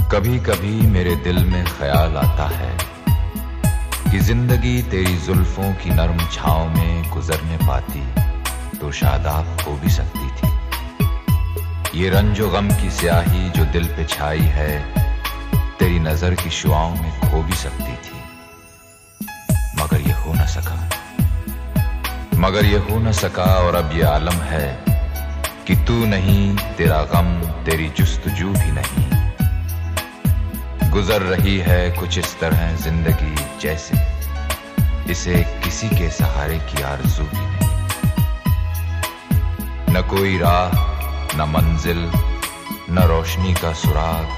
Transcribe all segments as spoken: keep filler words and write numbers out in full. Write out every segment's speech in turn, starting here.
कभी कभी मेरे दिल में ख्याल आता है कि जिंदगी तेरी जुल्फों की नरम छांव में गुजरने पाती तो शादाब हो भी सकती थी। ये रंजो गम की स्याही जो दिल पे छाई है तेरी नजर की शुआओं में खो भी सकती थी, मगर ये हो न सका मगर ये हो न सका और अब ये आलम है कि तू नहीं, तेरा गम, तेरी जुस्तजू भी नहीं। गुजर रही है कुछ इस तरह जिंदगी जैसे इसे किसी के सहारे की आरज़ू भी नहीं। न कोई राह, न मंजिल, न रोशनी का सुराग,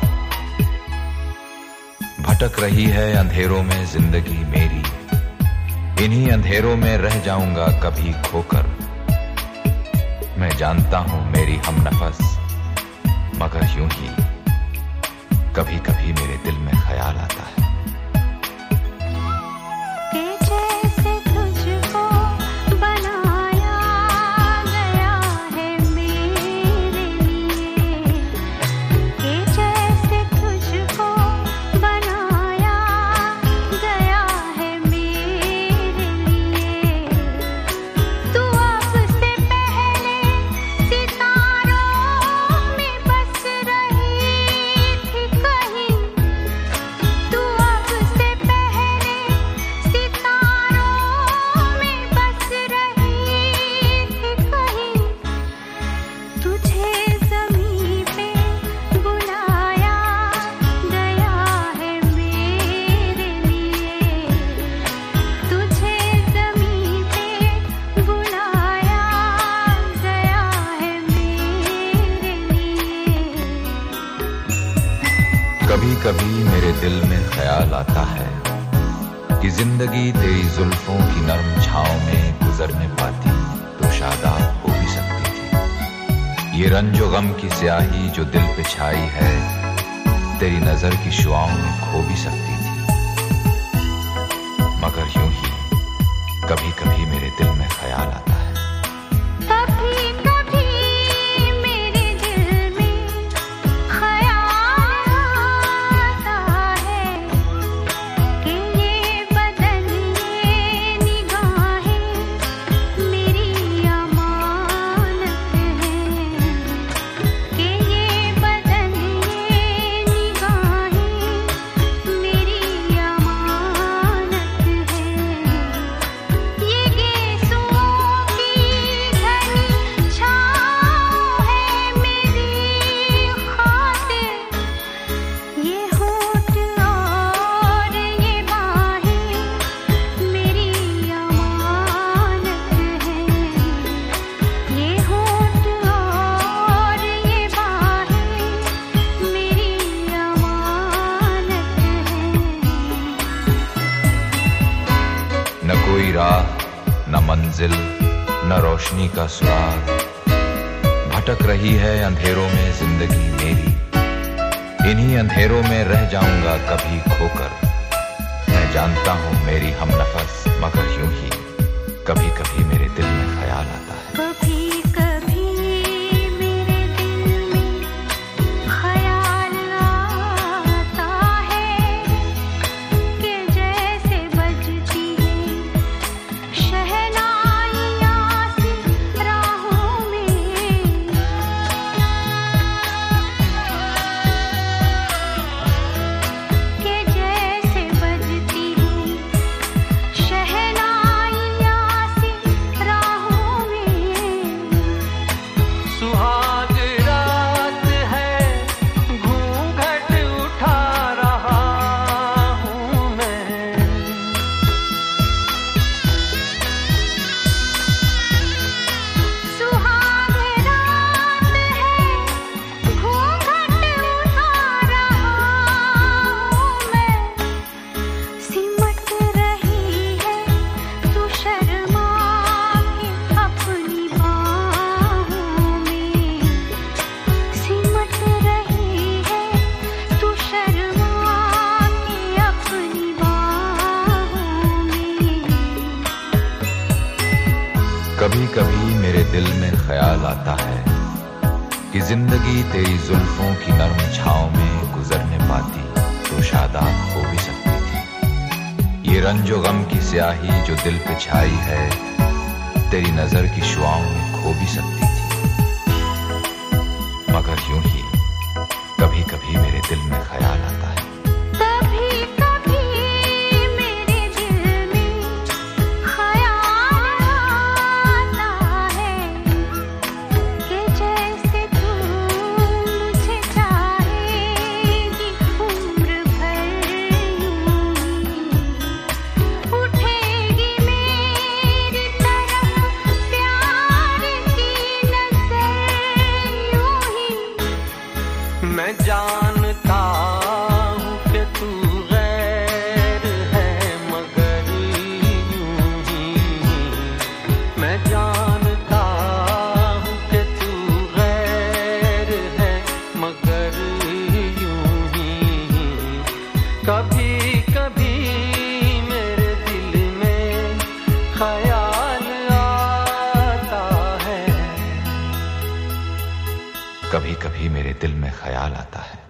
भटक रही है अंधेरों में जिंदगी मेरी। इन्हीं अंधेरों में रह जाऊंगा कभी खोकर। मैं जानता हूं मेरी हमनफस, मगर यूं ही कभी कभी मेरे दिल में ख्याल आता है कभी कभी मेरे दिल में ख्याल आता है कि जिंदगी तेरी जुल्फों की नरम छांव में गुजरने पाती तो शादाब हो भी सकती थी। ये रंजो गम की स्याही जो दिल पे छाई है तेरी नजर की शुआओं में खो भी सकती थी, मगर यूं ही कभी कभी मेरे दिल में ख्याल आता है। न कोई राह, न मंजिल, न रोशनी का सुराग, भटक रही है अंधेरों में जिंदगी मेरी। इन्हीं अंधेरों में रह जाऊंगा कभी खोकर। मैं जानता हूं मेरी हमनफस, मगर यूं ही कभी कभी मेरे दिल में ख्याल आता है। कभी कभी कभी मेरे दिल में ख्याल आता है कि जिंदगी तेरी जुल्फों की नरम छांव में गुजरने पाती तो शादाब हो भी सकती थी। ये रंजो गम की स्याही जो दिल पे छाई है, तेरी नजर की शुआओं में खो भी सकती थी। मगर यूं ही कभी कभी मेरे दिल में ख्याल आता है, मैं जानता हूँ कि तू गैर है मगर यूं ही, मैं जानता हूँ कि तू गैर है मगर यूं ही। कभी कभी मेरे दिल में ख्याल आता है, कभी कभी मेरे दिल में ख्याल आता है।